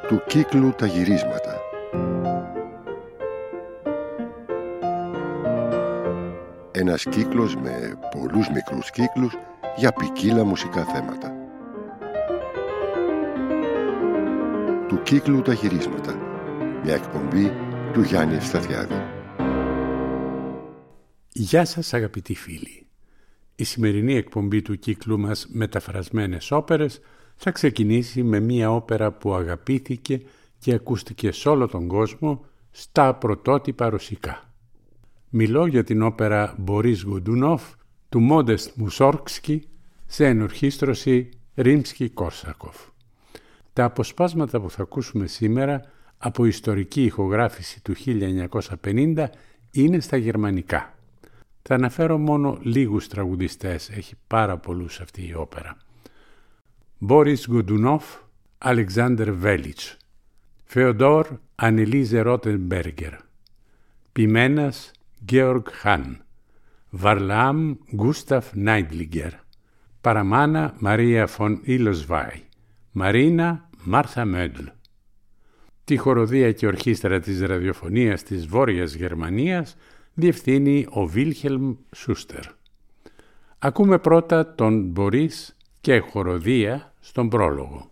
Του κύκλου τα γυρίσματα. Ένας κύκλος με πολλούς μικρούς κύκλους για ποικίλα μουσικά θέματα. Του κύκλου τα γυρίσματα. Μια εκπομπή του Γιάννη Ευσταθιάδη. Γεια σας αγαπητοί φίλοι. Η σημερινή εκπομπή του κύκλου μας Μεταφρασμένες όπερες θα ξεκινήσει με μια όπερα που αγαπήθηκε και ακούστηκε σε όλο τον κόσμο στα πρωτότυπα ρωσικά. Μιλώ για την όπερα Μπορίς Γκοντούνοφ του Μόντεστ Μουσόργκσκι σε ενορχήστρωση Ρίμσκι-Κόρσακοφ. Τα αποσπάσματα που θα ακούσουμε σήμερα από ιστορική ηχογράφηση του 1950 είναι στα γερμανικά. Θα αναφέρω μόνο λίγους τραγουδιστές, έχει πάρα πολλούς αυτή η όπερα. Μπορίς Γκοντούνοφ, Αλεξάνδρ Βέλιτς, Φεοντόρ Ανελίζε Ρότενμπέργκερ, Πιμένας Γκέοργ Χάν, Βαρλάμ Γκούσταφ Νάιντλιγκερ, Παραμάνα Μαρία φον Ιλοσβάι, Μαρίνα Μάρθα Μέντλ. Τη χοροδία και ορχήστρα της ραδιοφωνίας της Βόρειας Γερμανίας διευθύνει ο Βίλχελμ Σούστερ. Ακούμε πρώτα τον Μπορίς και χοροδία στον πρόλογο.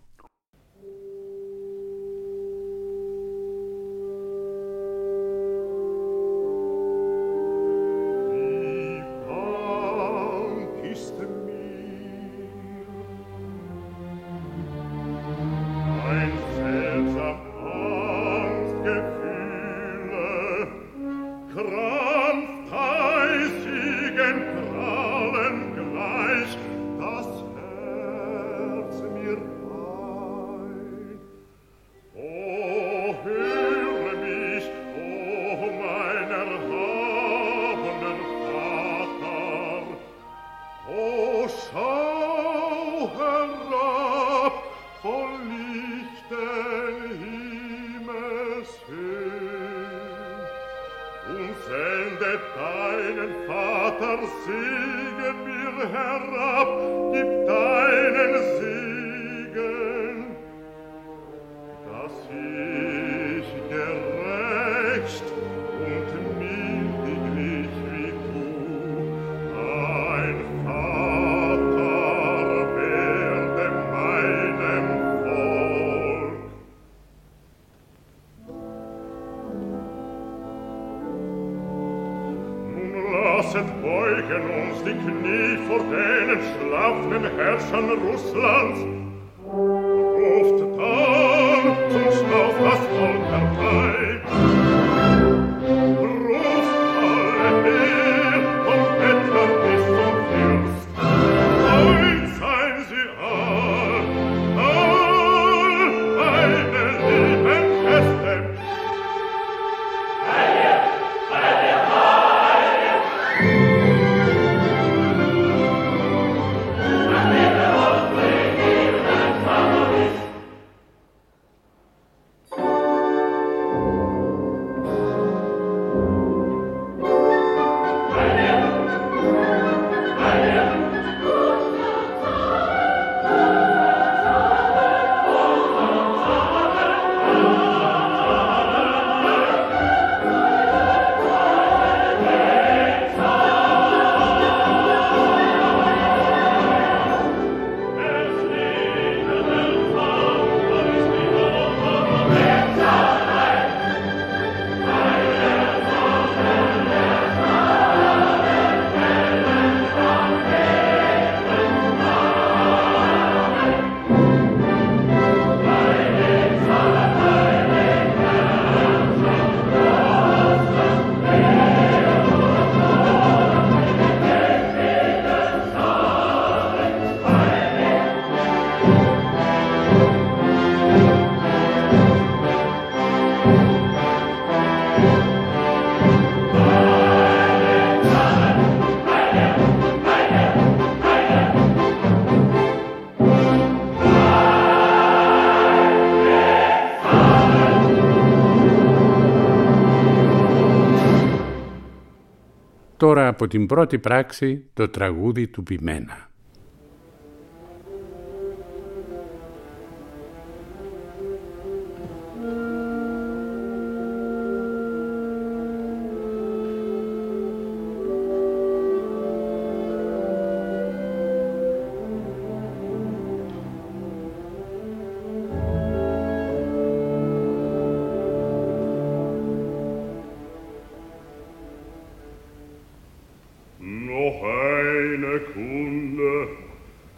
Τώρα από την πρώτη πράξη το τραγούδι του Πιμένα.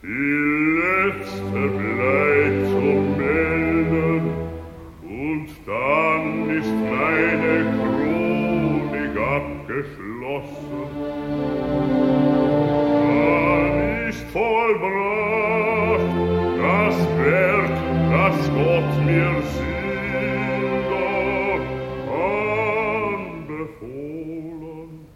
Die letzte bleibt zu melden, und dann ist meine Chronik abgeschlossen. Dann ist vollbracht das Werk, das Gott mir Sünder anbefohlen.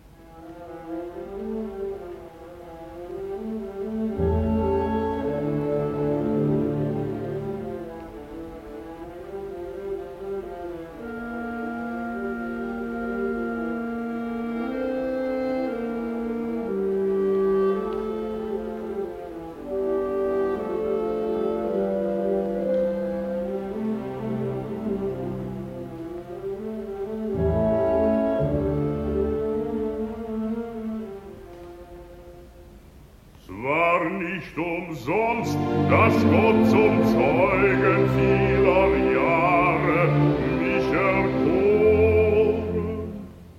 Umsonst, dass Gott zum Zeugen vieler Jahre mich erkoren.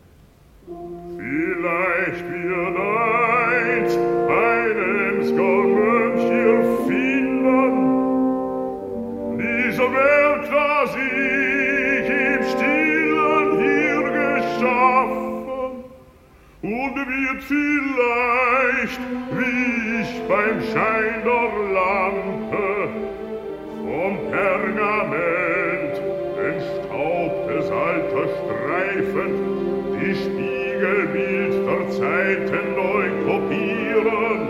Vielleicht wird einst ein Emsker Mönch hier finden, dieser Werk, das ich im Stillen hier geschaffen, und wird vielleicht, wie ich beim Schein der Lampe vom Pergament den Staub des Alters streifend, die Spiegelbild der Zeiten neu kopieren.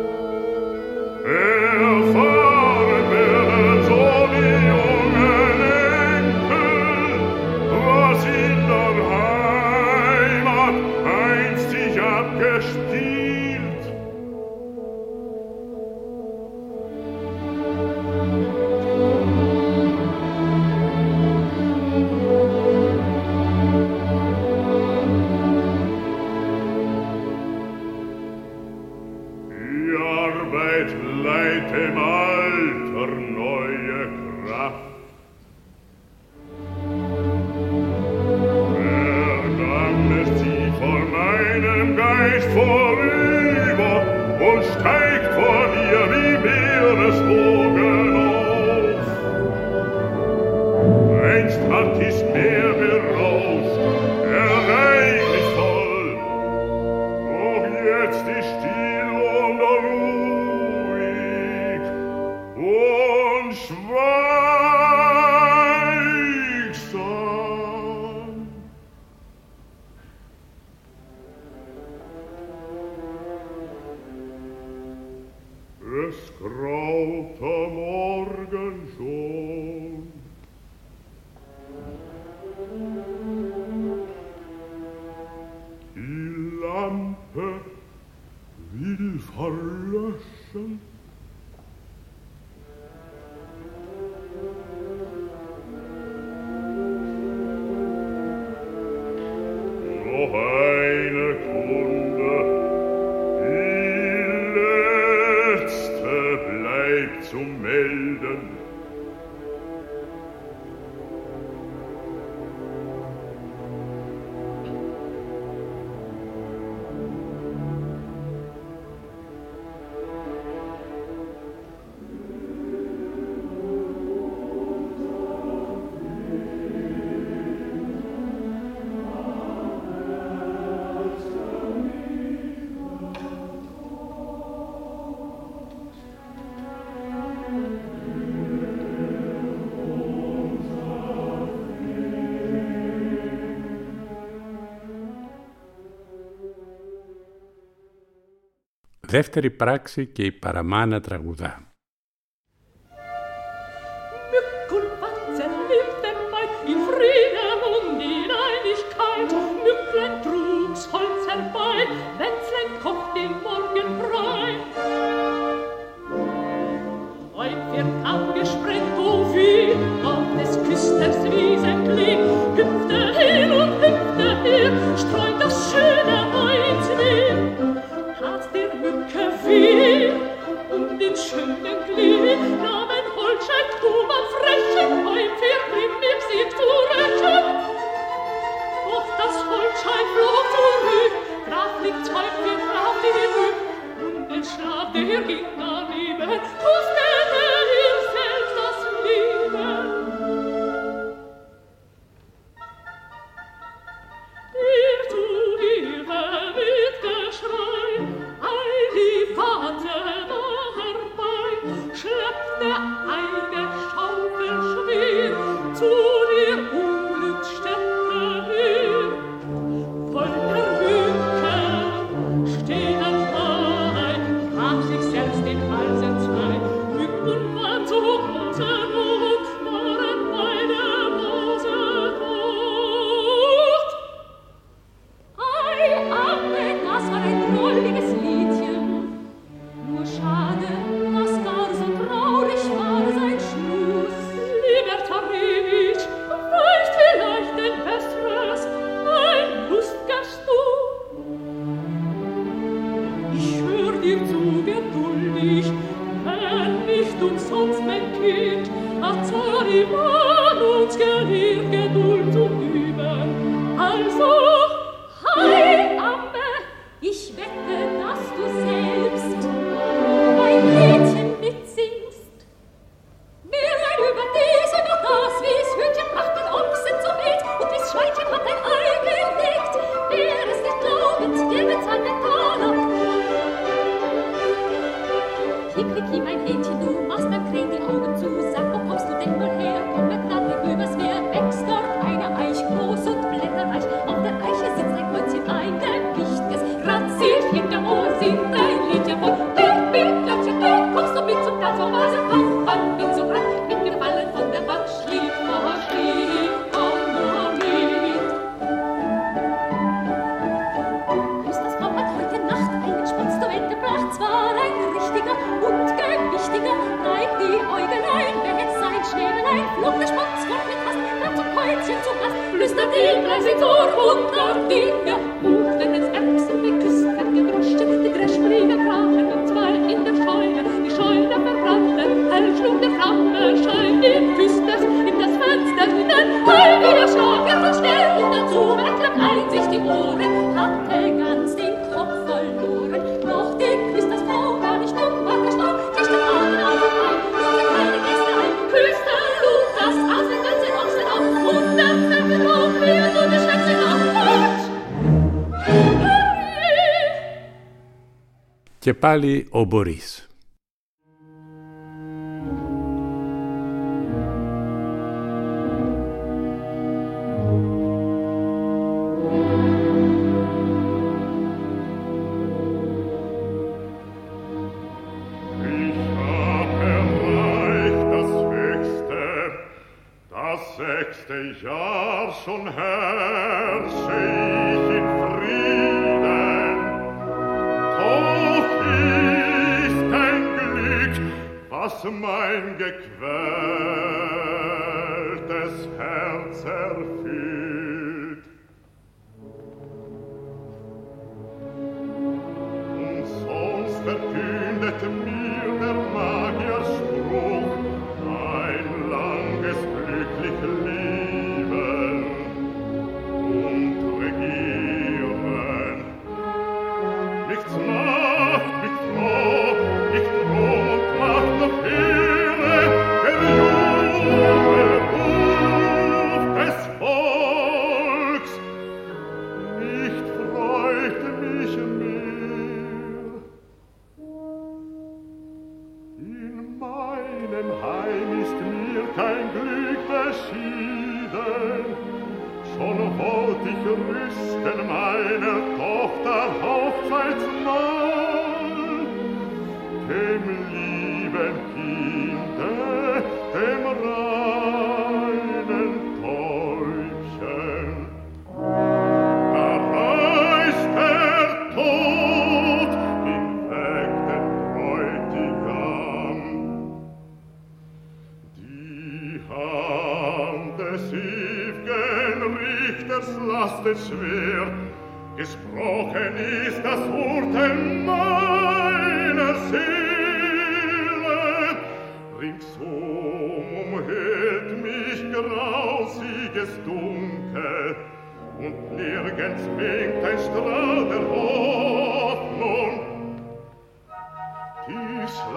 Erfahren werden so die jungen Enkel, was in der Heimat einst sich abgespielt. Dem Alter neue Kraft. Vergangen sie vor meinem Geist vorüber und steigt vor mir wie Meereswogen auf. Einst hat dies Meer berauscht, ereignisvoll, doch jetzt ist still und und schweigsam. Es graut am Morgen schon. Die Lampe will verlöschen. Noch eine Kunde, die letzte bleibt zu melden. Δεύτερη πράξη και η παραμάνα τραγουδά. Der ging daneben Και πάλι ο Μπορίς.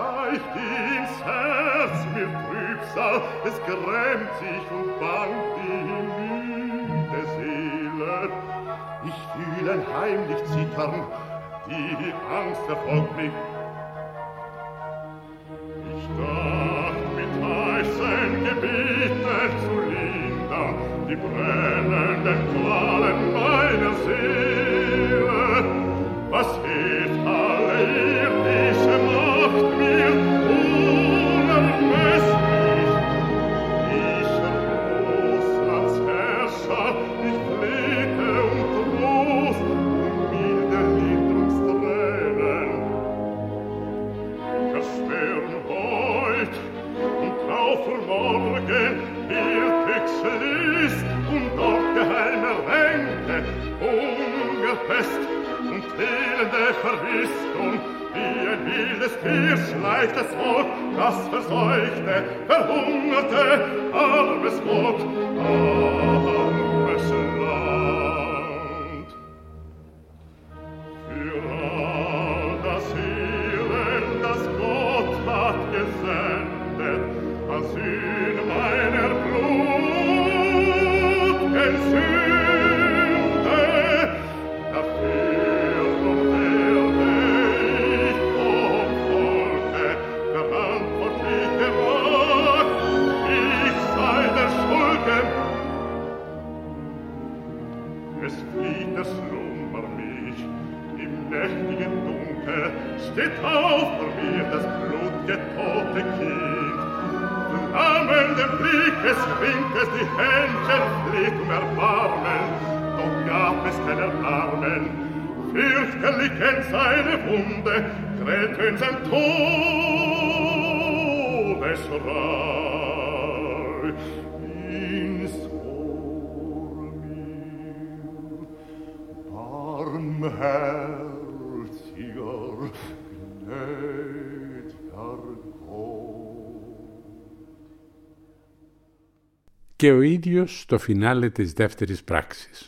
schleicht ins Herz mir Trübsal, es grämt sich und bangt die müde Seele. Ich fühl ein heimlich Zittern, die Angst verfolgt mich. Ich dacht mit heißen Gebeten zu lindern die brennenden Qualen meiner Seele. Was hilft alle irdische Macht mir unermesslich? Ich Russlands Herrscher, ich flehte um Trost, um milde Linderungstränen. Versperren heut und laufen morgen wird Exlist und dort geheime Ränke, Hungerpest und elende Verwüstung, wie ein wildes Tier schleicht das Volk, das verseuchte, verhungerte, armes Volk, armes Land. Für all das Elend, das Gott hat gesendet, als in meiner blut'gen Sünde, dafür nun werde ich vom Volke verantwortlich gemacht, ich sei der Schuldige. Es flieht der Slummer mich, im nächtigen Dunkel steht auf vor mir das blutgetote Kind. Flammenden Blickes winkt es, die Händchen fleht Erbarmen, doch gab es kein Erbarmen. Fürchterlich in seine Wunde, kräht in sein Todesschrei. Ins Ohr mir, barmherziger, gnädiger Gott. Και ο ίδιος στο φινάλε της δεύτερης πράξης.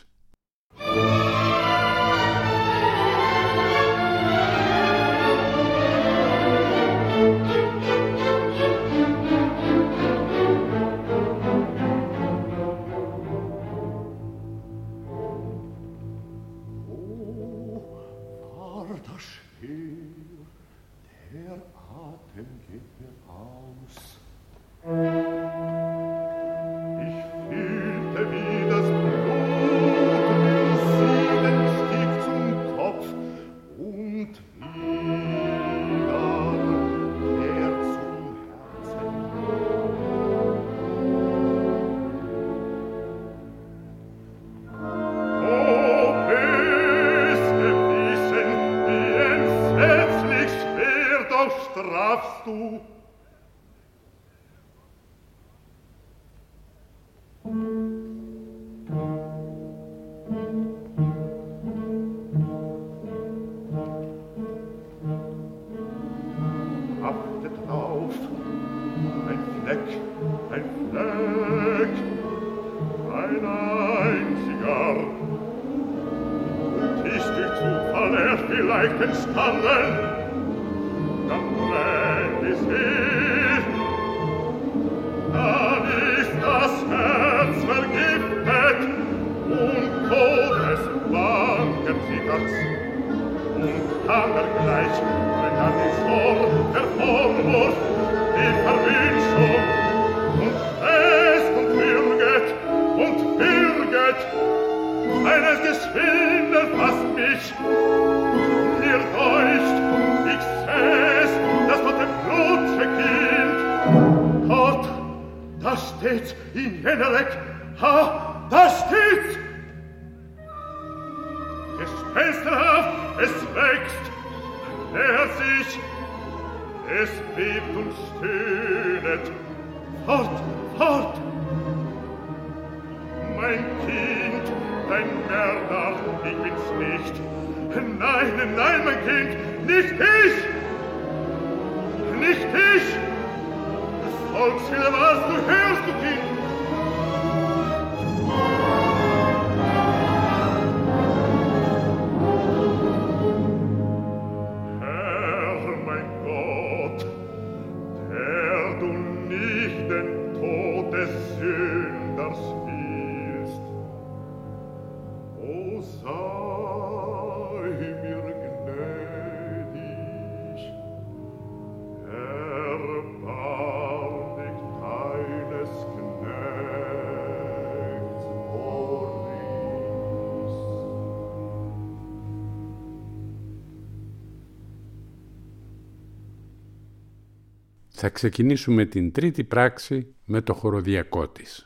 Θα ξεκινήσουμε την τρίτη πράξη με το χοροδιακό της.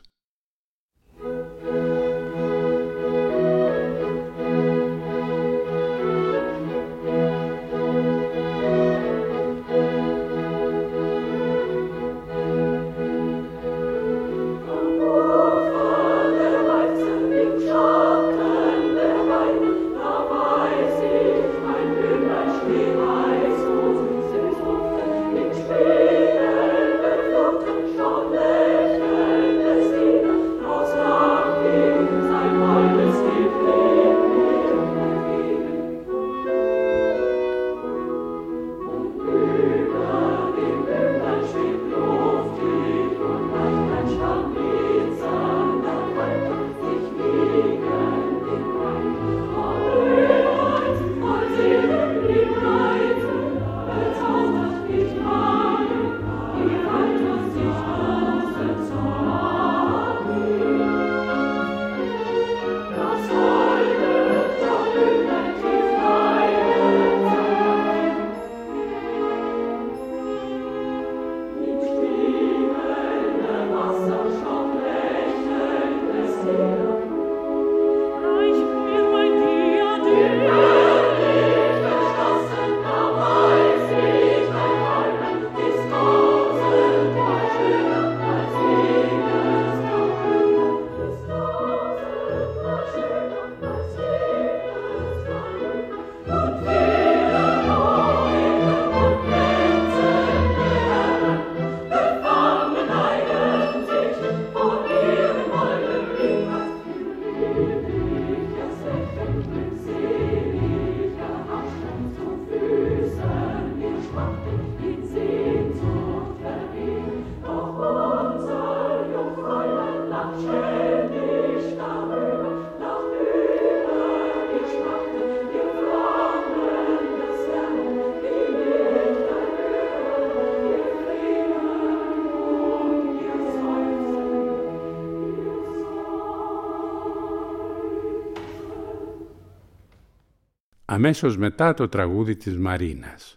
Αμέσως μετά το τραγούδι της Μαρίνας.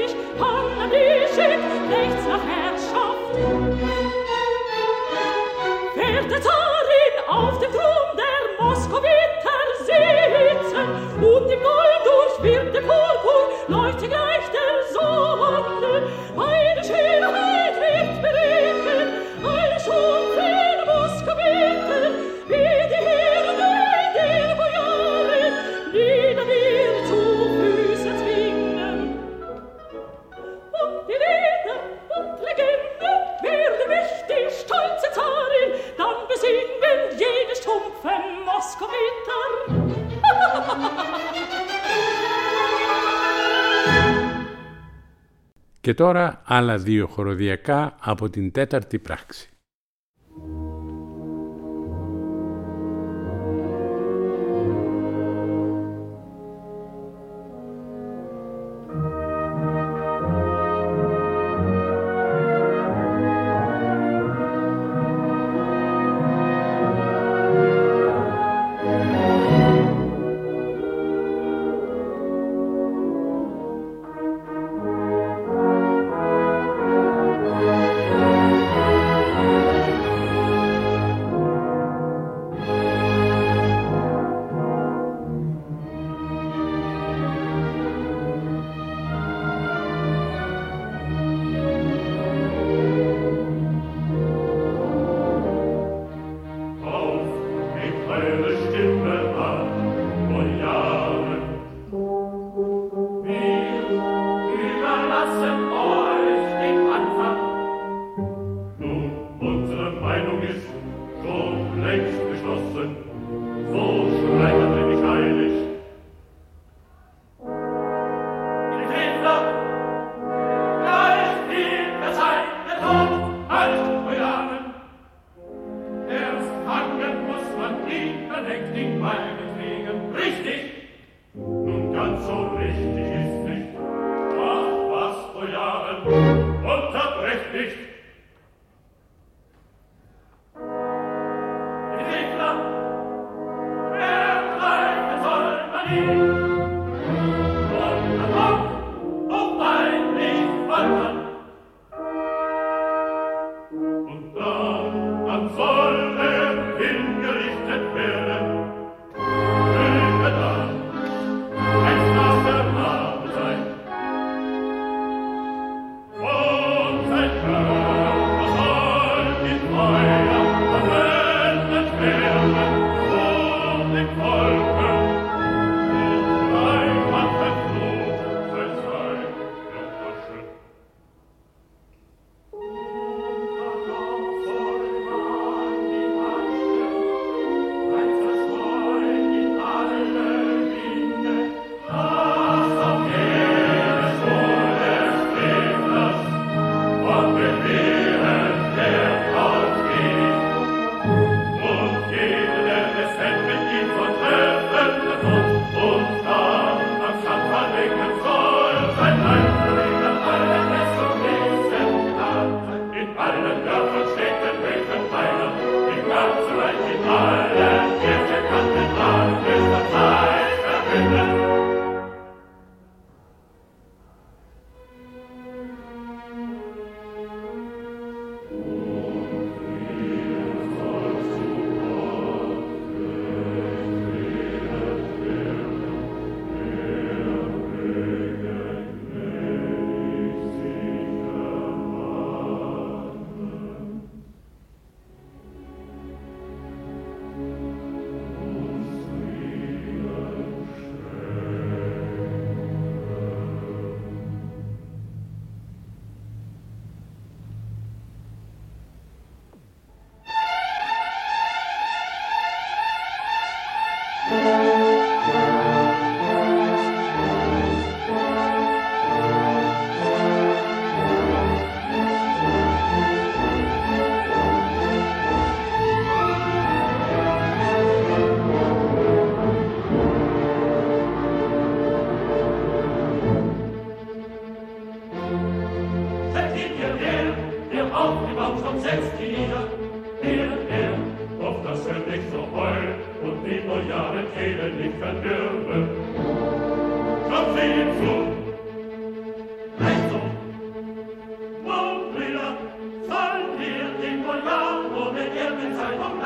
Rechts nach Herrschaft. wird der Zarin auf dem Thron der Moskowiter sitzen, und im Gold durchwirkt der Purpur leuchtet gleich der Sonne. Meine Schönheit wird berühren, ein Schutz der Moskowiter, wie die Herde der Bojaren, nieder wir zu Füßen zwingen. Und die Lieder und Legenden werden mich die stolze Zarin dann besingen, jede stumpfe Moskowiter. Και τώρα άλλα δύο χοροδιακά από την τέταρτη πράξη. Brüder, sollen wir den Royal ohne Ehrenzeit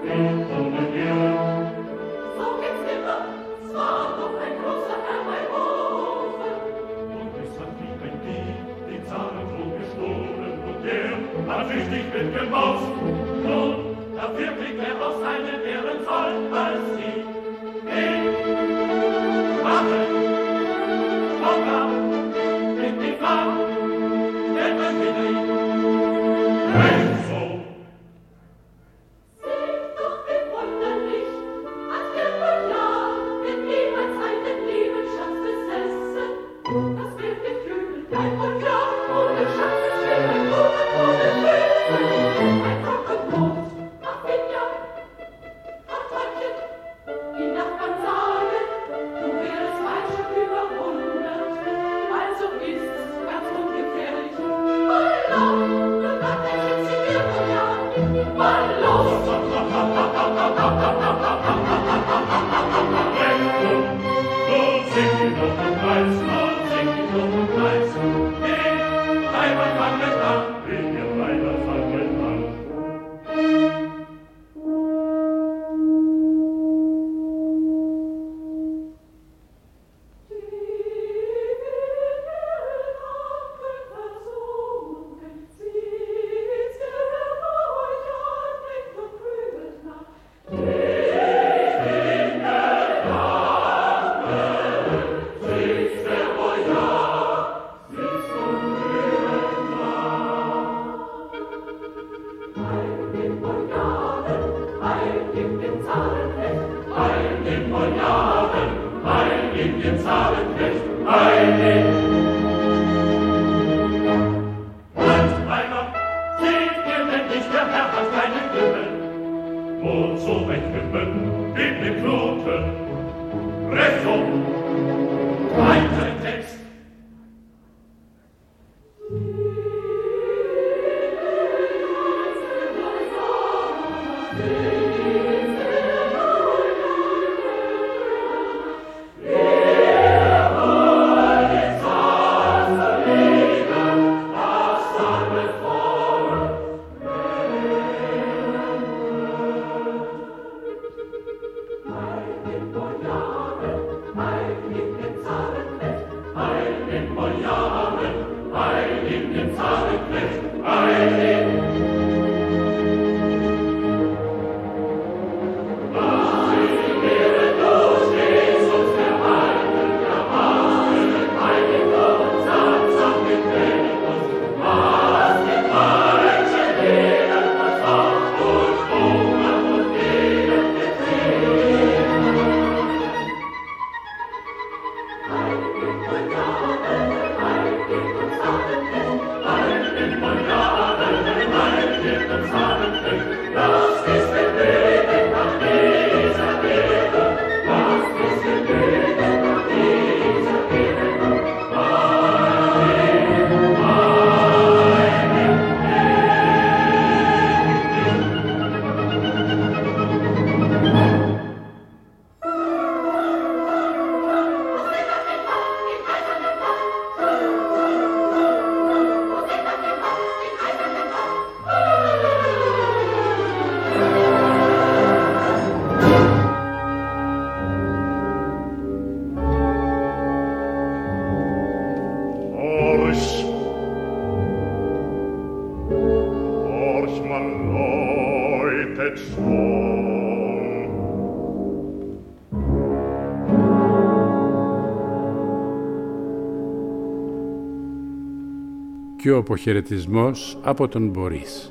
Και ο αποχαιρετισμός από τον Μπορίς.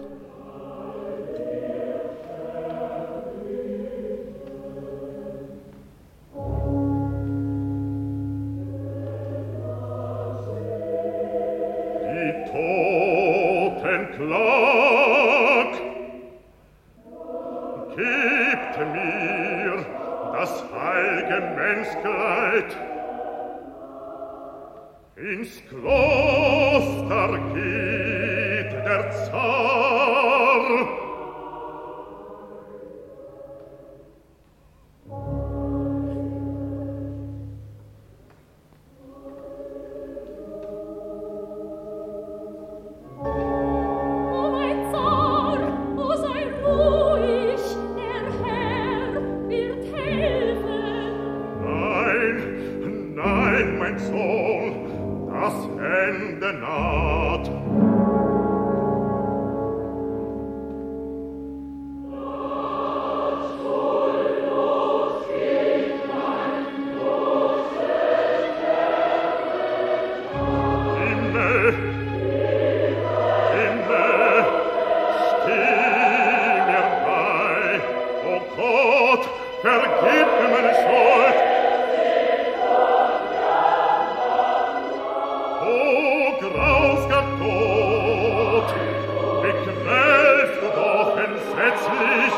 Ins Kloster geht der Zar. O mein Zar, o sei ruhig, der vergib mir meine Schuld. O grausger Tod, wie quälst du doch entsetzlich.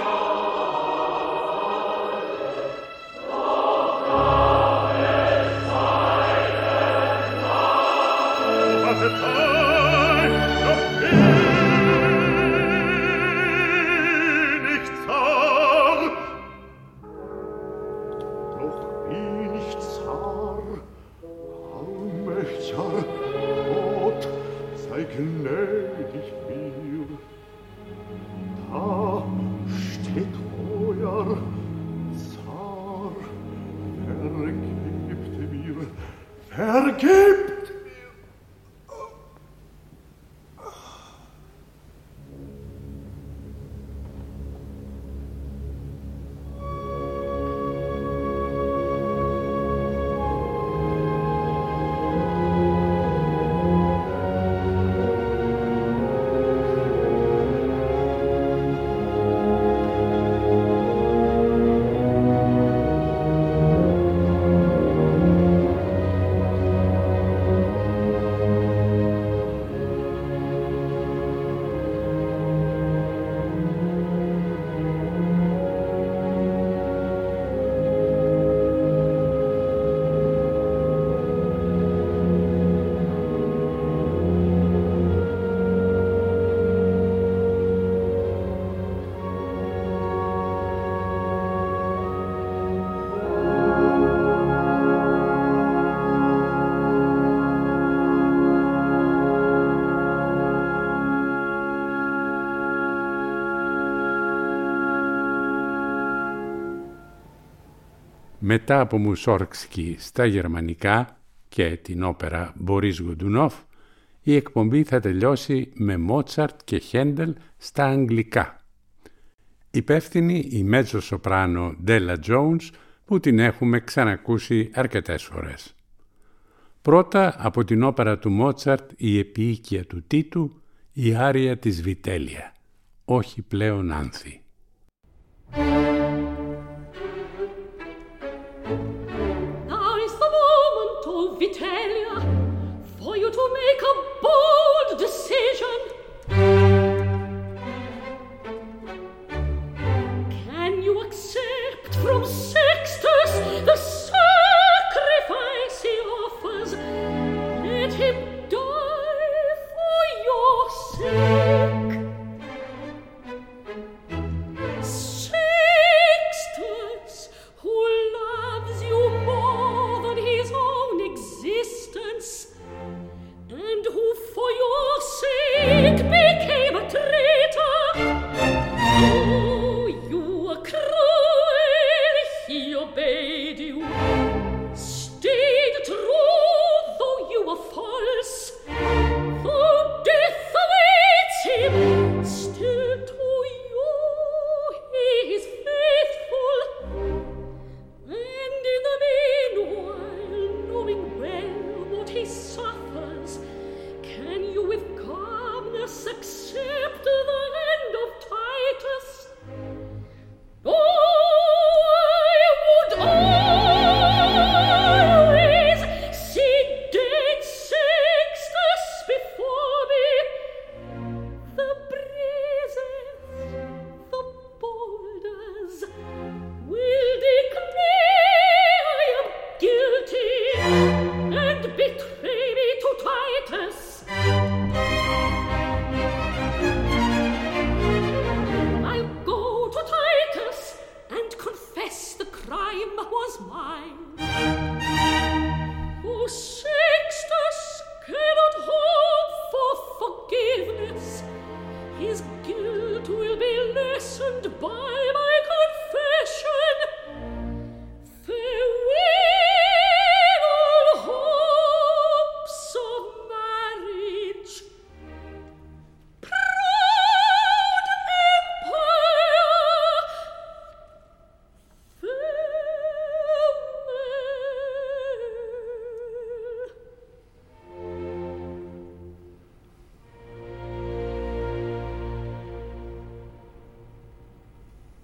Μετά από Μουσόργκσκι στα γερμανικά και την όπερα Μπορίς Γκοντουνόφ, η εκπομπή θα τελειώσει με Μότσαρτ και Χέντελ στα αγγλικά. Υπεύθυνη η μέτσο σοπράνο Ντέλα Τζόουνς, που την έχουμε ξανακούσει αρκετές φορές. Πρώτα από την όπερα του Μότσαρτ η επίοικια του Τίτου, η άρια της Βιτέλια, όχι πλέον άνθη. Vitellia, for you to make a bold decision. Can you accept from Sextus the sacrifice he offers? Let him die for your sake. Sextus, who loves you more than his own existence, and who for your sake became a traitor. Oh, you were cruel, he obeyed you, stayed true though you were false. Though death awaits him, still to you he is faithful. And in the meanwhile, knowing well what he suffers, can you with calmness accept the hand of Titus? Oh, I would always see dead Sextus before me. The Breezes, the Boulders, will declare I am guilty and betray me to Titus. I'll go to Titus and confess the crime was mine. Oh, Sextus cannot hope for forgiveness. His guilt will be lessened by my confession. Farewell, all hopes of marriage. Proud empire, farewell.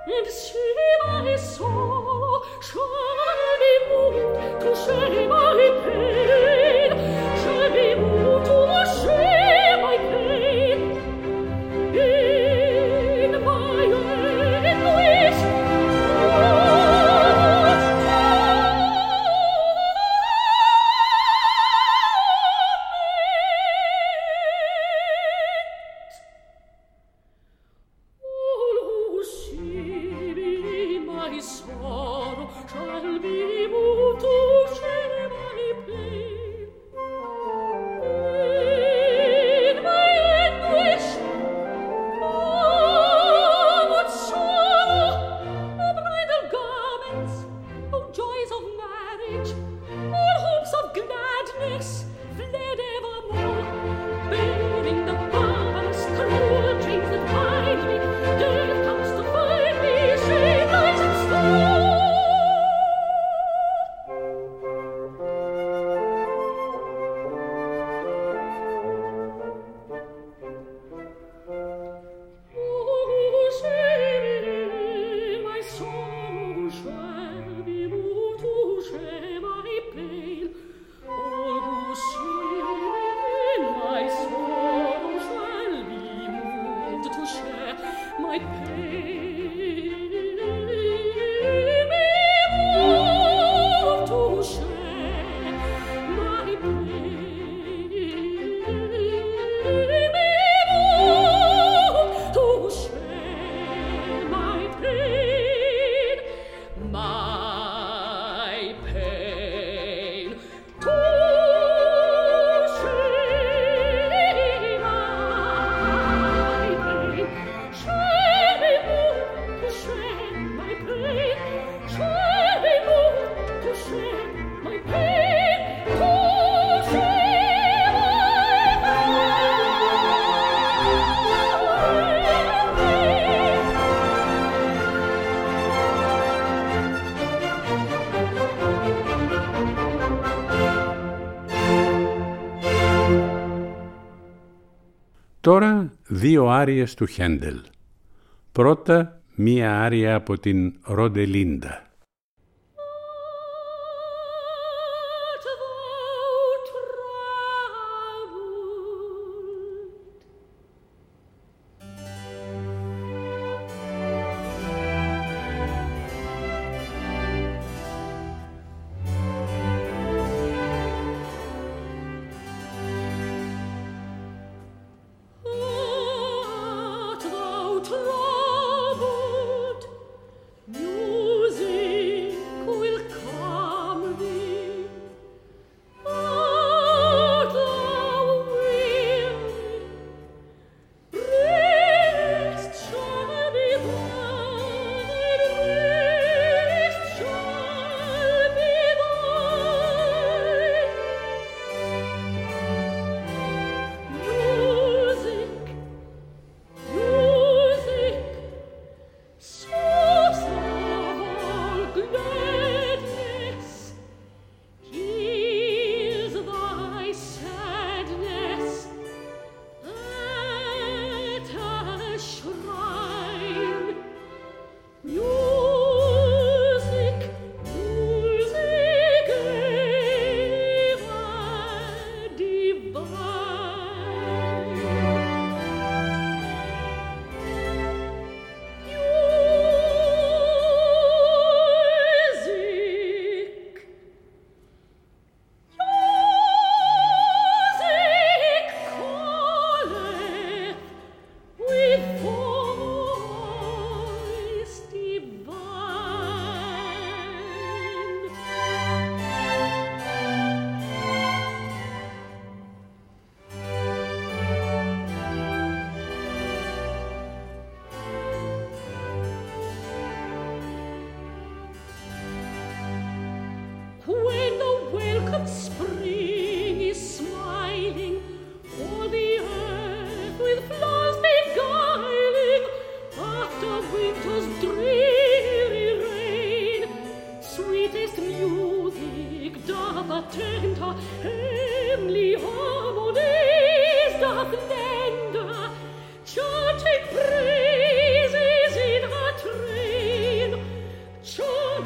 and see my soul, shall be moved to share my pain, shall be moved to share my pain, in my anguish. Τώρα δύο άριες του Χέντελ. Πρώτα μία άρια από την Ροντελίντα. Music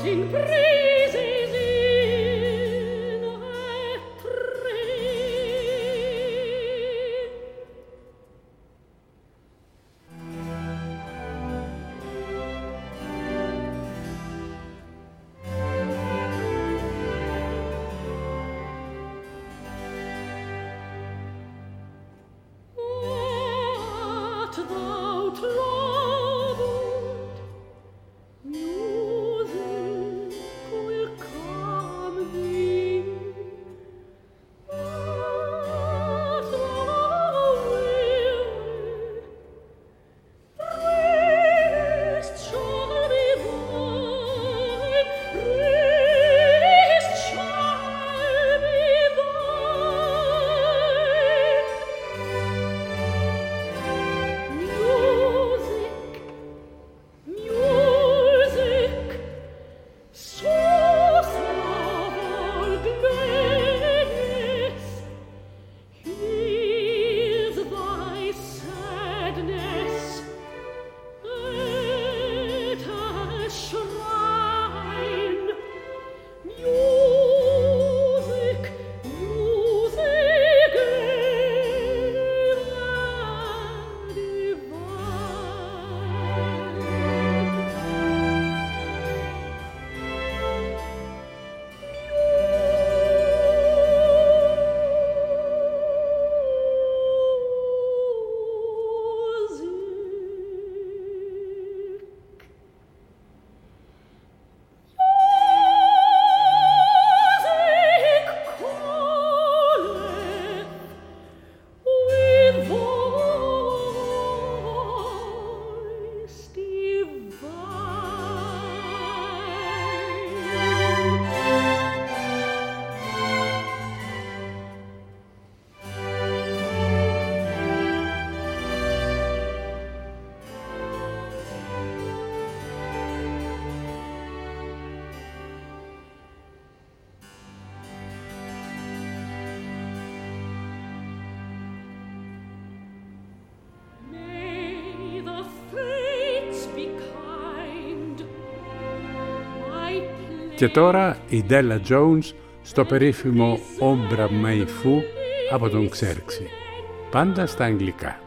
Και τώρα η Della Jones στο περίφημο Ombra Mai Fu από τον Ξέρξη, πάντα στα αγγλικά.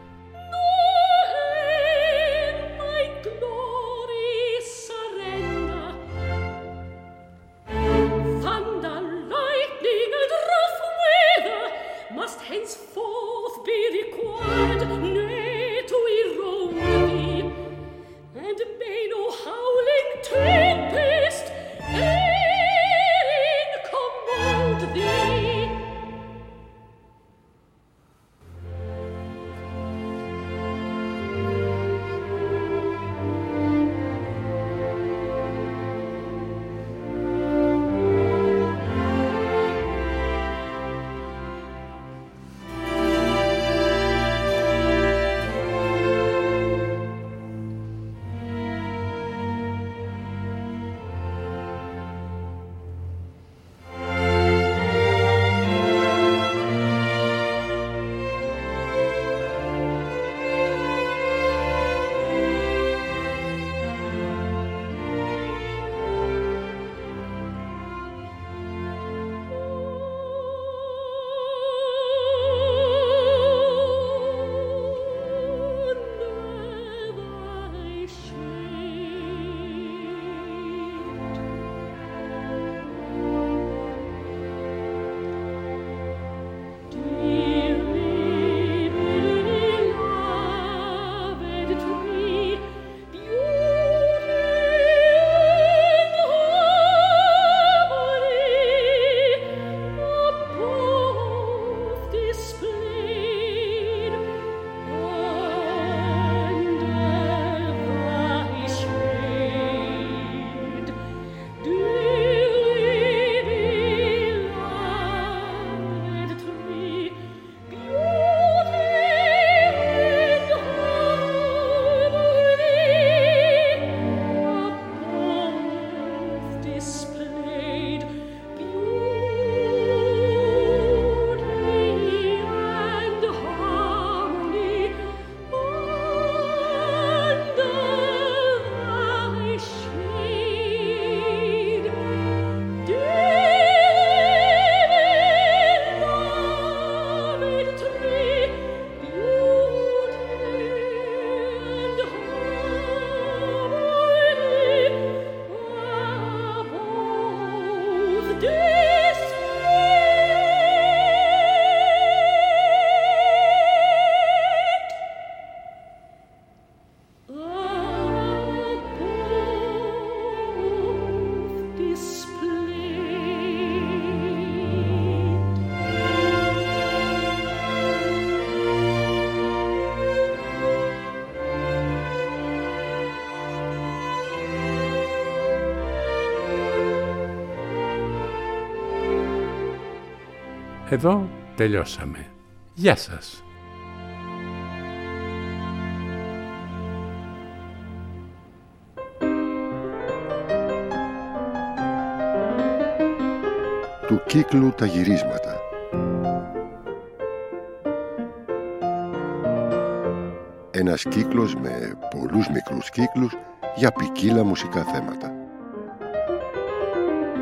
Εδώ τελειώσαμε. Γεια σας. Του κύκλου τα γυρίσματα. Ένας κύκλος με πολλούς μικρούς κύκλους για ποικίλα μουσικά θέματα.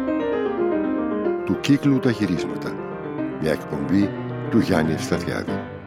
Του κύκλου τα γυρίσματα. Μια εκπομπή του Γιάννη Ευσταθιάδη.